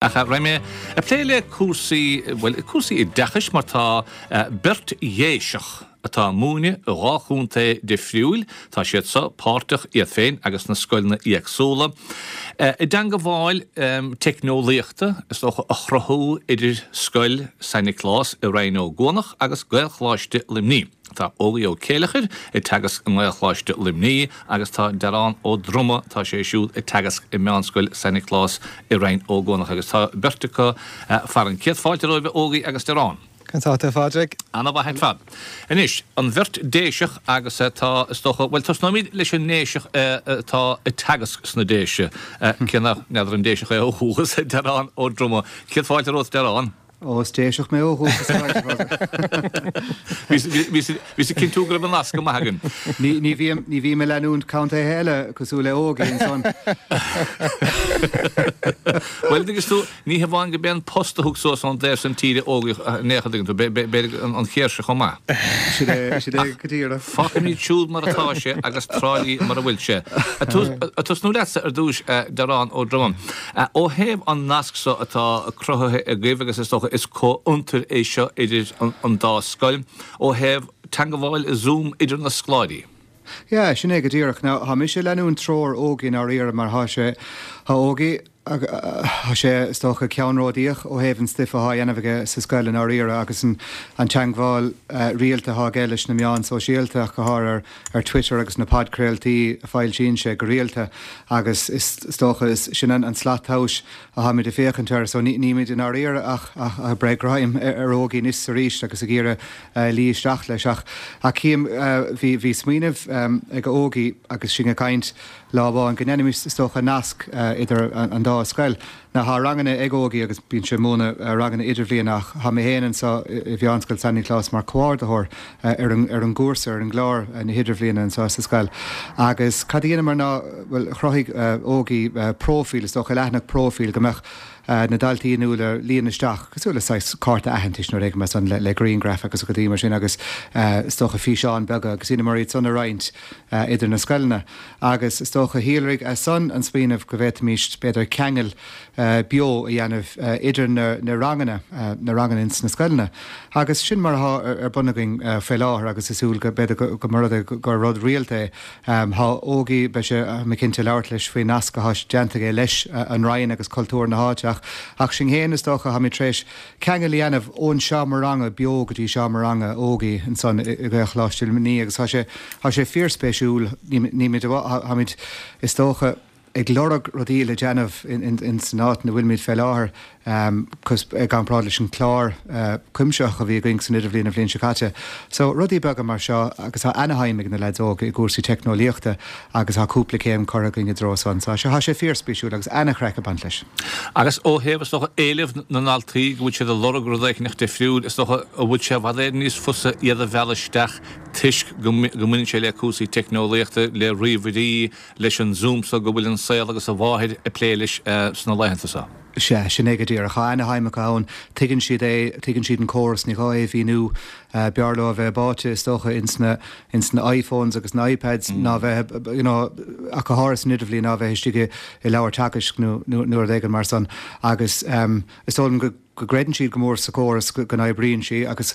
Raime a pléile cuasaí i dachas mar tá bert dhéiseach atá múine a ráchúnta de friúil tá siad sa páirteach iad féin agus na scoilna íagsúla. I dan go bháil technoliaachta is doch a chrathú idir scoil Santa Claus i Rain ó Gonach agus gaelchláiste limní. Tá ógaí ó céalachir I teagas an gaelchláiste limní agus tá darán ó druma tá sé siúd I teagas I meánscoil Santa Claus I Rain ó Gonach agus tá bertacha far an céad fáilte roimh ógaí agus darán. Cantáta Fádric. Anna bha hen fad. Inis, an virt déiseach agus tá stocha, well, tos nóid leis an néiseach tá I teagas sna déise. Cianna nedar an déiseach ó húgas darán ó druma. Ciad fáilte roth darán? Ó, stéiseach mé ó húgas. Bhí cin tú grib an lasca maithagin. Ní bhí me leanún count é heile cosú le óga in son. Well, digus tú, ní bháin go ben posta thug sós an déir san tíre óga néchadigan tú, an chéirse chomá. Si é gotíra. Fachan ní siúd mar atá sé agus tráilí mar a bhfuil sé. A tus nó leatsa dúis darán ó drumam. Ó héamh an nasc so atá crotha a gcuimh agus is có untar é seo idir an dá scoil ó héamh tan go bháil a zoom idir na scláidí. Ja, sin é gotíireach ná ha mi sé leanún tróir ógin ar ire mar há sé há ógi há sé stocha ceanródíoch ó héhann stifa há dhéanamhige sa scoilin ar ire agus an teangháil rialta há geiles na meán sosiálta go háir ar Twitter agus na podcréaltaí fáil sin sé go rialta agus is stocha is sin an slatthás a ha mi de féchantar so ní mid in ar ire ach breig raim ar ógi níos sa ríist agus a gíre lí isteach leis ach a cíim hí smíineh ag ógi agus sin a caint lábháin gnéanimis stocha nasc idir an dá scoil. Na há ranganna ag ógi agus bín sé móna ranganna idirblianach ha mé héanaan sa I bheanscoil Santa Claus mar cuardathir ar an gúrsa ar an glár na hidirbliana sa scoil. Agus cadíana mar ná bhfuil chroigh ógi prófíl is stocha leithnach prófíl gomach na daltaí nuair líonaisteach, cosúla sais carta ahantais nó réig me san le green graph agus go dtí mar sin agus stocha físeán bega agus ina mar iad san a roint idir na scoilna. Agus stocha híalraigh san an spíanamh go bhéit míist beidir ceangel bio I dhéanamh idir na rangan ins na scoilna. Agus sin mar ar bunaging fé láthir agus isúil go beidir go marad go rud rialta há ógaí be sé me cinnte leabhart leis faoi nasca hás deantaige leis an rain agus cultúr na háteach ach sin héana is dócha ha mi tréis ceangel dhéanamh ón seo maranga bio gotí seo maranga ógaí an son I gcláistil ní agus há sé fearspéisiúil ní mid ha mid is dócha ag lorag rodí le déanamh in sanát na bhfuil míid fé láthair cos ag an prád leis an chlár cuimseach a bhí going san idir bhíon a bhíonn sicáte. So rudí bega mar seo agus há Anaheim ag na leidóg I gúrsaí technoliaachta agus há cúpla céim corragin I drósan. So há sé fearspéisiúil agus anachreach a bant leis. Agus ó héamh is docha éileh na náltaí go bhfuil sé a lorag rodéicneach de friúil is docha a bhfuil sé bhadéad níos fusa iad a bhealaisteach tuisc go minic sé le cúsaí technoliaachta le riomhidí leis an Zoom so go bhfuil an saoil agus a bháid a pléilis sna leitheanta sa. Sin é go dtíar a cha Anaheim ann tuigann siad an córas ní gáibh híú bearló a bheith báte stocha insna iPhones agus na iPads ná bheith a go háras nidirhlíí ná bheith istigh I leabhar takeis nuair dhégan mar san agus is tólam go greidann siad go mór sa córas go bríonn si agus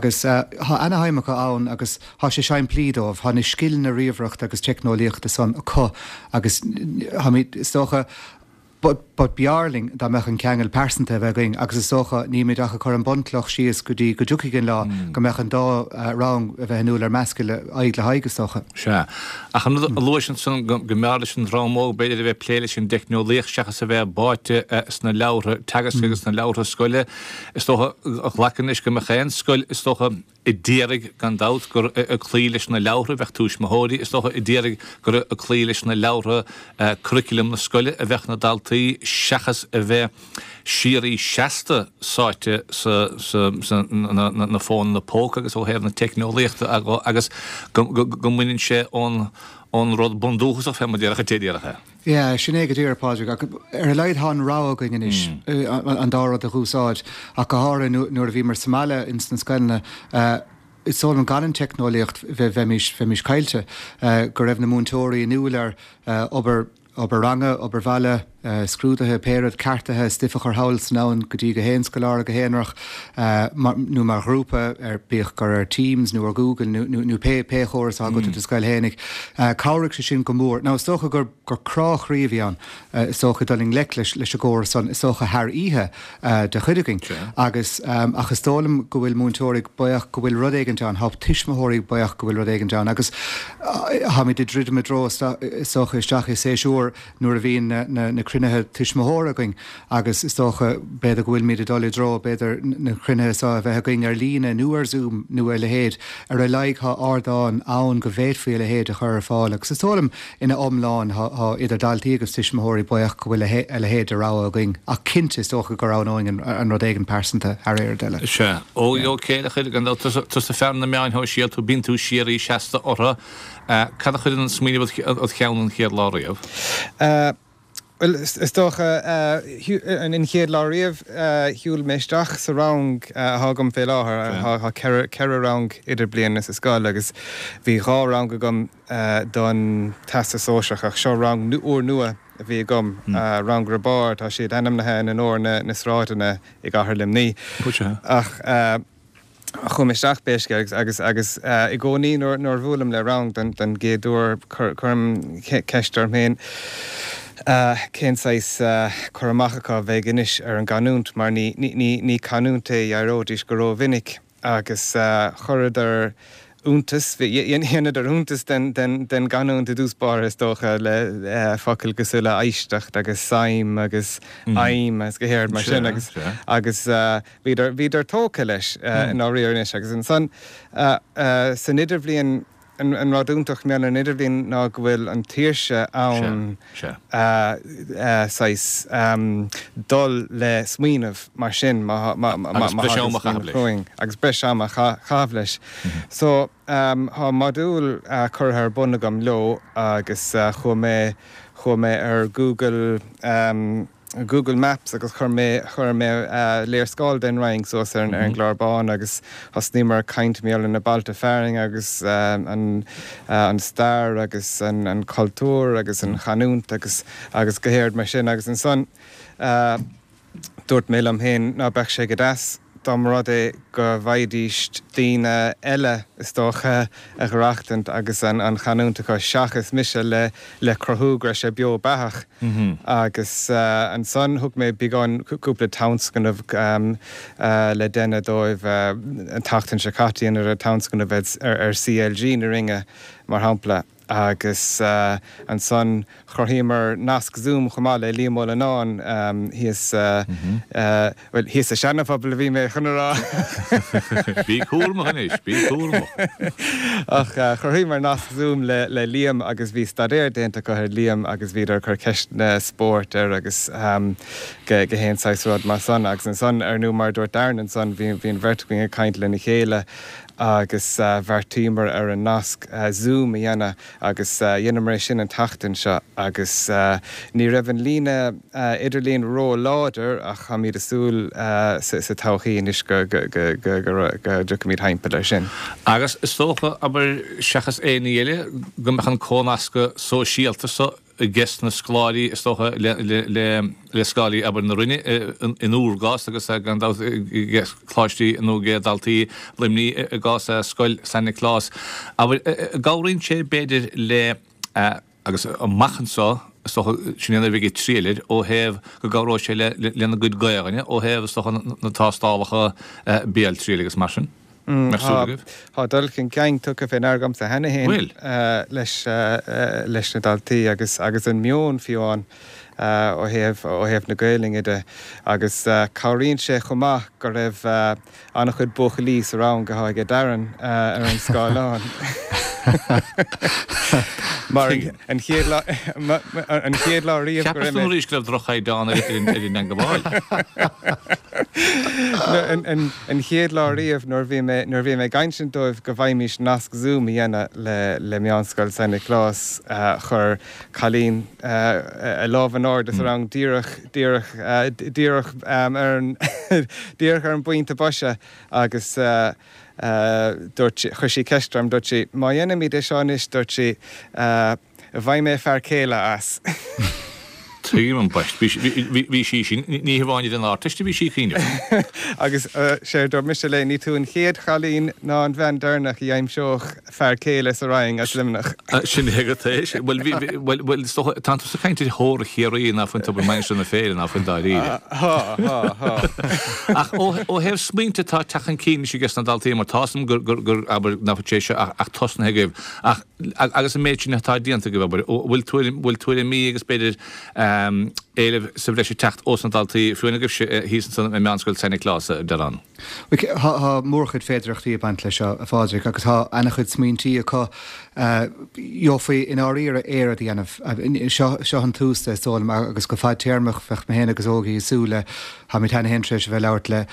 há Anaheim ann agus há sé sein plídómh há na scill na riomhreacht agus technoliaachta san a agus ha mí stocha But bearling da mech an ceangel persanta bheith going agus is socha ní mid acha chu an bontlach síos go dtí go dúcigin lá go mech an dá rang a bheith nuúil ar meascail aig le haige socha. Se. Ach an luisian san go meális an rámó beidir a bheith pléiles sin technolíoch seachas a bheith báite sna leabhar teagas agus na leabhar scoile is tócha ach lecanis go mechéin scoil is tócha I ddéirigh gan dát gur a clílis na leabhar bheith túis mahóí is tócha I ddéirigh gur a clílis na leabhar curriculum na scoile a bheith na daltaí seachas a bheith sirí seasta sáite na fón na póca agus ó héamh na technoliaachta agus go muinn sé ón rud bundúchas a fémadíaracha tédíaracha. Ja, sin é go dtíar Pádraig ar leid há rá going is an dárad a chúsáid a go háir nuair a bhí mar Somália in na scoilna is só an ganan technoliacht bheith caiilte go raibh na múntóirí nuúil ar obair ranga, obair bhaile scrúdathe péad cartathe stifa chu háils ná go dtí go héon scoláir go héanach nó mar grúpa bích gur Teams nó ar Google nó péchóras a go de scoil hénig. Cáric sé sin go mór. Ná stocha gur crách riomhíán socha doling leis a ggóir san socha thar ihe de chuidegin. Agus tólam go bhfuil múntóirigh buach go bhfuil rud éigeán, hab tiismóirí buach go bhfuil rud éigeán. Agus ha mi de drid me dro socha isteach sé siúr nuair a bhíon na crunethe tiismóthra going, agus stocha beidir go bhfuil míad dul dro beidir na crunethe sa bheith going ar lína nu ar Zoom nu ar le héad ar a leig ha ardáin ann go bhéad faoi le héad a chur fáil. Agus tólam ina omláin ha idir daltaí agus tiismóirí buach go bhfuil le héad ará a going a cinnte stocha go ránóing an rud éigen persanta ar éir deile. Se ó céile chuide gan tus a fearna meáin ho siad tú bín tú siarí 60 ortha. Cad a chuid an smíine od cheann chéad láíomh? Well, is toch an in chéad láíomh hiúil meisteach sa rang hágam fé láthair ha ceire rang idir bliana sa scoil agus bhí rá rang go gom don testa sóiseach ach seo rang úr nua a bhí gom rang rabáir tá siad enamnathe in an óir na sráideanna ag gahar limní. Ach chum isteach béisce agus I gcónaí nóir bhualam le rang den géadúir chum ceistar méin. Cénsáis chuamachacha bheith inis ar an ganúnt mar ní canúnta aródís go ró vinnic agus churadar úntas héanaidir úntas den ganúnta dúspáir is dócha le focail go sula aisteach agus saim agus aim as go héir mar sin agus bhíidir tóca leis in áíarnis agus an san idir bblion an radúntaach meall an idir bhíon ná go bhfuil an tíirse ann dul le smaoinemh mar sin agus breis am a chaamh leis. So há modúil chur bunagam leo agus chum mé ar Google Maps agus chur mé léir scáil den raing so ar an gláirbáin agus hasnímar caint méall in na balta fearing agus an stair agus an cultúr agus an chanúnt agus gohéird mar sin agus an son dúirt mé am héin ná bheith sé go deas dom rud é go bhaidíist daoine eile is dócha a ghrachtant agus an chanúnta go seachas mise le crothúgra sé bio beach agus an son thug mé beagán cúpla townscannamh le déine dóibh an tachtain se catíon ar a townscannamh ar CLG na ringe mar hampla. Agus an son chorthímar nasc Zoom chumá le líomóla ná híos a seanafabal a bhí mé chunará. Bí cúrma hanis, bí cúrma. Ach chorthímar nasc Zoom le líam agus bhí stadéir déanta go líam agus bhíidir chur ceistna sport ar agus go héon saisrád mar son agus an son ar nó mar dúirt dairn an son bhíon vertcuing a caint le na chéile agus bhartímar ar an nasc Zoom a dhéana agus dhéanam mar sin an tachtain seo agus ní raibh an lína idirlíon ró láidir ach cha míad asúil sa todhchaí is go míad haimpel ar sin. Agus is tócha aber seachas éile go mechan cónasca sóisialta so gest na sláí is tócha le scáí aber na rinne in úrgás agus gan chláistí nó gé daltaí limní gás scoil sanna chlás. Aber gáiríonn sé beidir le agus an machansá sinna bhí tríad ó heh go gárá sé lena go gaiine ó heh na tástálacha béal tríad agus mar sin. Tá dulcinn ceang tu a fé agam sa hena héin leis na daltaí agus an mion fiúáin ó heh na Gaeilge agus cáiríonn sé chumach go raibh annach chud bucha lís arán go háige daran ar an scáileán. Mar an chéad láíomh go raibh ríscleh drochaid dána in an gabáil. An chéad láíomh nóir bhí mé gaiinsin dóibh go bhaimís nasc Zoom a dhéana le meánscoil sanna chlás chur chalín a lámh an áir is rang díreach ar an buinte boise agus chuir sí ceistram dúirt sí má dhéanamh míad é seánis dúirt sí bhaid mé fear céile as. Tíman baist bhí sí sin ní bháine den áteiste bhí sí cíine. Agus séidir mis le ní tún chéad chalín ná an bhean dernach I aim seoch fear céile a raing as limnach. Sin hegatéis bhfuil tananta sa caiinte thóra chéirí ná fan tab mai na féile ná fan daí. Ach ó hebh smínta tá techan cíine sé gas na daltaí mar tásam gur aber nafatéise ach tosna heigh agus a méid sin natá díanta go bhfuil tuair mí agus beidir éileh sa bhreis techt os an daltaí fuúna goh hísan san me meanscoil sena clása darán. Tá mórchuid féidirachtaí a bant leis a fádraigh agus tá ana chud smíntaí acu jofaí in áíar éad dhéanamh seo an tústa stólam agus go fáid téirmach fech me héna agus ógaí súla ha mit hena henreis bheith leirt le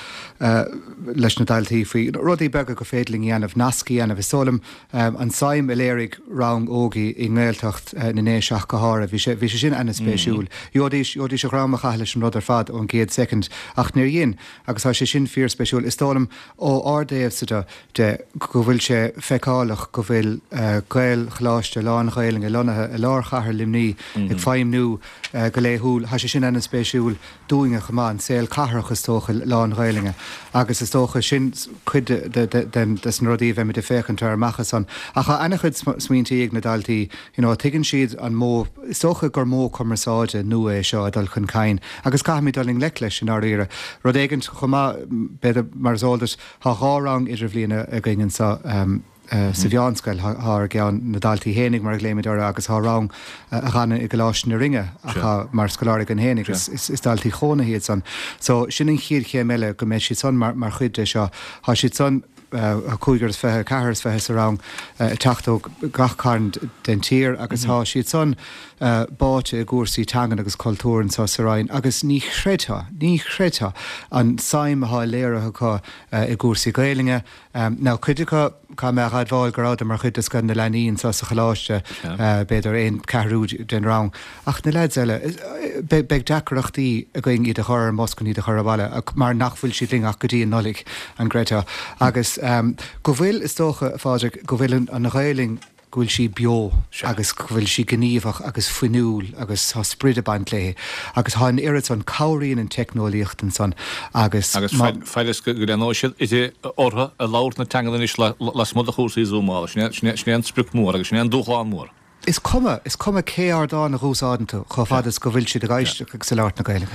leis na daltaí faoi rudí bega go féidling dhéanamh nascaí anamh sólam an saim a léirigh rang ógaí I ngéilteacht na néiseach go hára bhí sé sin ana spéisiúil. Iodí se rámach leis an rud ar fad ón géad second ach níor dhéon agus tá sé sin fíor spéisiúil. Is tólam ó ardéobh sa de go bhfuil sé feicálaach go bhfuil gail chláiste lán chéiling lonathe a lár chathair limní ag fáimnú go léthúil ha sé sin ana spéisiúil dúinge gomáin séil catharachas tócha lán chéilinge agus is tócha sin chuid den an rodí bheith mit de féchantar machchas an ach ana chud smíntaí ag na daltaí tuigann siad an mó is tócha gur mó commerceáide nua é seo a dul chun cain agus caiimi daling le leis sin áíire rud éigent chumá beidir mar zoldas há rang idir bhbliana a gingen sa sa bheánscail th ceann na daltaí hénig mar léimiidir agus thá rang a chana I go láis na ringe a mar scoláric an hénig is daltaí chóna hiad san. So sin an chiad ché meile go méid si son mar chuide seo há si son a cúigars fethe cahars fethe sa rang tachtó gachcarn den tír agus há siad son báte a gúsaí tangan agus cultúrin sa saráin agus ní chrétha an saim a há léirethe I gúsaí gaelinge ná chuidecha cá me adháil goráda mar chuid gan na leíonn sa chaláiste beidir éon cehrúd den rang ach na leid eile beag deachreachtaí a going iad a chur moscan iad a chur bhile ach mar nachfuil si ling ach go dtíon nolig an Greta agus go bhfuil is tócha fáidir go bhfuil an ghaeling gohfuil si bio agus gohfuil si gníomhach agus fuinúil agus tá sprid a band léthe agus há an irid an cabhraíonn an technolíocht an son agus feiles go nóisiid is ortha a láir na teangalan is las mud a chúsaí zúmála sné an spruc mór agus sné an dúchláán mór. Is cuma céar dá na rúsádananta chu fadas go bhfuil si de gaiiste sa láirt na gaiile.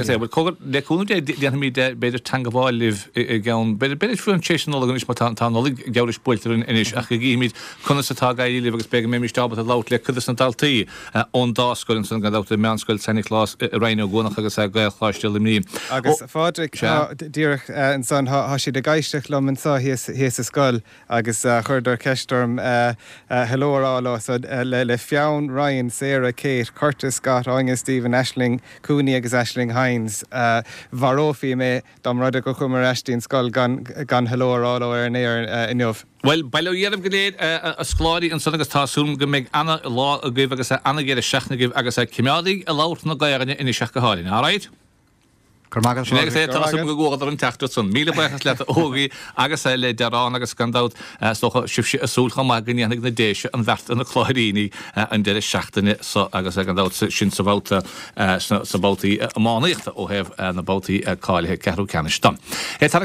Leúna déanamí beidir tangaháilih gan beidir fuúin téisiú gan is tánála geir spúiltar inis ach go gíimiid chuna satá gaiileh agus be mé stábal a lát le chud an daltaí ón dáscoiln san gadáta meanscoil sena chlás réine ggónach agus a gailchláiste limní. Agus fádraigh díreach an san há si de gaiisteach lom an sa híos a scoil agus chuidir ceistorm helórá le fiann Ryan, Sarah, Kate, Curtis, Scott, Angus, Stephen, Aisling, Cooney agus Aisling Hines Varofi mé dom rud go chumar eistín scoil gan helórá ar néir inniuh. Well, bailó dhéanamh go léad a scláirí an san agus tásúm go méid anna lá a gcuibh agus anna géad a seachna gibh agus a cimiádaí a láirt na gaiarne ina seach go háirn, áráid? Sinnégus é tasum go ggógadar an teachtar san míle bechas le ógaí agus é le dearrán agus gandát socha sibse a súlcha má gníananig na déise an bhert an na chláiríní an deire seachtainine agus gandát sin sa bhálta sa báltaí a mánaíochta ó hebh na báltaí cáilethe ceú ceannistan.